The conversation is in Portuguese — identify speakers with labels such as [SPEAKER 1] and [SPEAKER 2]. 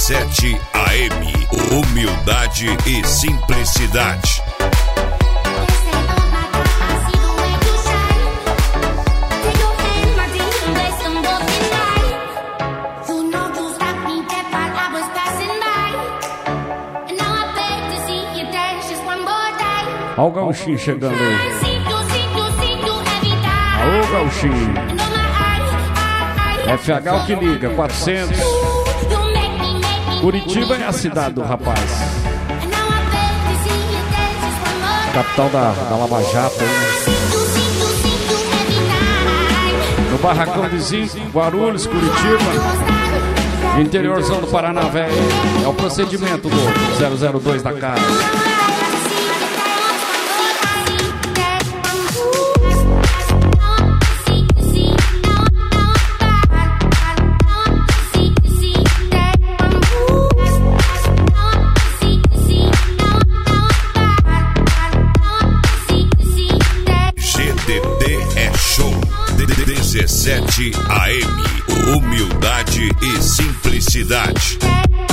[SPEAKER 1] 17 AM. Humildade e simplicidade.
[SPEAKER 2] Olha o Gauchinho chegando aí. Alô, Gauchinho. FH o que liga, 400. Curitiba é a cidade do rapaz. Capital da Lava Jato. No Barracão de Zinco, Guarulhos, Curitiba. Interiorzão do Paraná, velho. É o procedimento do 002 da casa.
[SPEAKER 1] GDD é show. 17 AM. Humildade e simplicidade.